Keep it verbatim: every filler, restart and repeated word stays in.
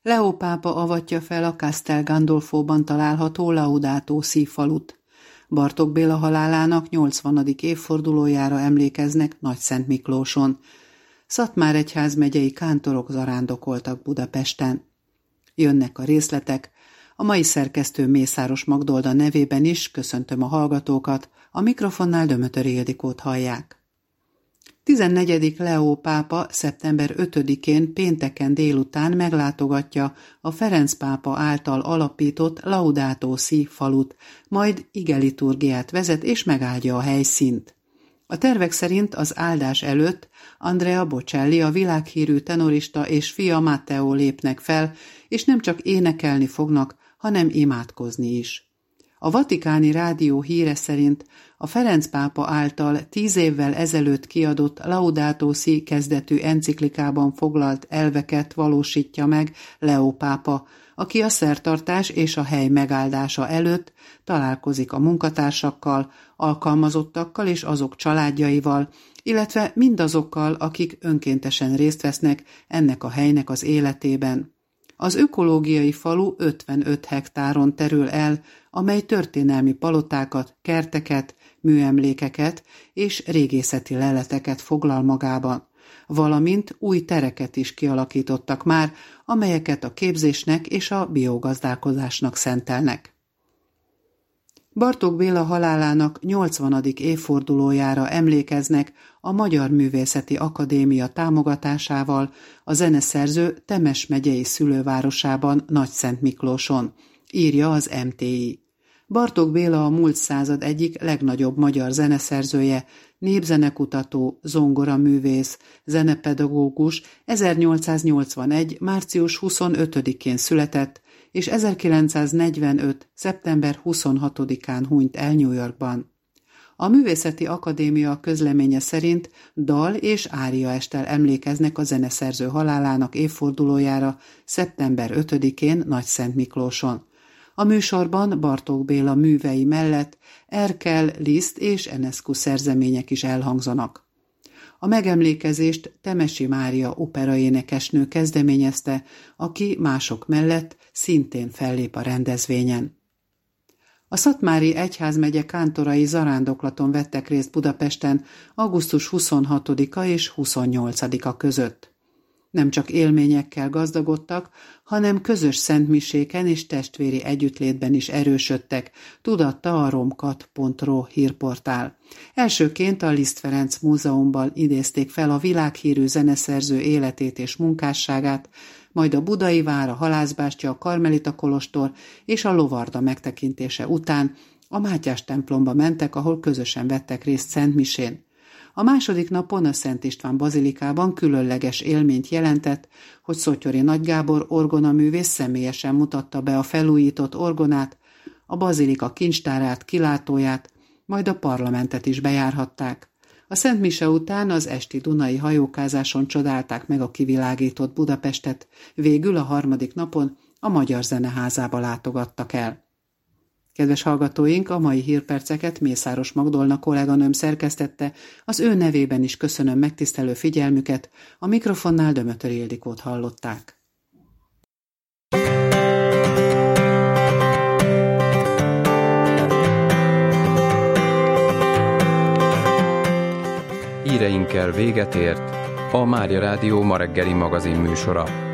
Leó pápa avatja fel a Castel Gandolfóban található Laudato Si falut. Bartók Béla halálának nyolcvanadik évfordulójára emlékeznek Nagyszentmiklóson. Szatmáregyház megyei kántorok zarándokoltak Budapesten. Jönnek a részletek. A mai szerkesztő Mészáros Magdolda nevében is köszöntöm a hallgatókat, a mikrofonnál Dömötöri Ildikót hallják. tizennegyedik Leó pápa szeptember ötödikén pénteken délután meglátogatja a Ferenc pápa által alapított Laudato Si falut, majd igeliturgiát vezet és megáldja a helyszínt. A tervek szerint az áldás előtt Andrea Bocelli, a világhírű tenorista és fia Matteo lépnek fel, és nem csak énekelni fognak, hanem imádkozni is. A Vatikáni Rádió híre szerint a Ferenc pápa által tíz évvel ezelőtt kiadott Laudato Si kezdetű enciklikában foglalt elveket valósítja meg Leó pápa, aki a szertartás és a hely megáldása előtt találkozik a munkatársakkal, alkalmazottakkal és azok családjaival, illetve mindazokkal, akik önkéntesen részt vesznek ennek a helynek az életében. Az ökológiai falu ötvenöt hektáron terül el, amely történelmi palotákat, kerteket, műemlékeket és régészeti leleteket foglal magában, valamint új tereket is kialakítottak már, amelyeket a képzésnek és a biogazdálkodásnak szentelnek. Bartók Béla halálának nyolcvanadik évfordulójára emlékeznek a Magyar Művészeti Akadémia támogatásával a zeneszerző Temes megyei szülővárosában, Nagyszentmiklóson, írja az em té i. Bartók Béla a múlt század egyik legnagyobb magyar zeneszerzője, népzenekutató, zongoraművész, zenepedagógus, ezernyolcszáznyolcvanegy. március huszonötödikén született, és ezerkilencszáznegyvenöt. szeptember huszonhatodikán hunyt el New Yorkban. A Művészeti Akadémia közleménye szerint dal- és áriaesttel emlékeznek a zeneszerző halálának évfordulójára szeptember ötödikén Nagyszentmiklóson. A műsorban Bartók Béla művei mellett Erkel, Liszt és Enescu szerzemények is elhangzanak. A megemlékezést Temesi Mária operaénekesnő kezdeményezte, aki mások mellett szintén fellép a rendezvényen. A Szatmári Egyházmegye kántorai zarándoklaton vettek részt Budapesten augusztus huszonhatodika és huszonnyolcadika között. Nem csak élményekkel gazdagodtak, hanem közös szentmiséken és testvéri együttlétben is erősödtek, tudatta a romkat pont ro hírportál. Elsőként a Liszt Ferenc Múzeumban idézték fel a világhírű zeneszerző életét és munkásságát, majd a Budai vár, a Halászbástya, a Karmelita kolostor és a Lovarda megtekintése után a Mátyás templomba mentek, ahol közösen vettek részt szentmisén. A második napon a Szent István bazilikában különleges élményt jelentett, hogy Szotyori Nagy Gábor orgonaművész személyesen mutatta be a felújított orgonát, a bazilika kincstárát, kilátóját, majd a parlamentet is bejárhatták. A Szent Mise után az esti dunai hajókázáson csodálták meg a kivilágított Budapestet, végül a harmadik napon a Magyar Zeneházába látogattak el. Kedves hallgatóink, a mai hírperceket Mészáros Magdolna kolléganőm szerkesztette, az ő nevében is köszönöm megtisztelő figyelmüket, a mikrofonnál Dömötöri Ildikót hallották. Híreinkkel véget ért a Mária Rádió ma reggeli magazin műsora.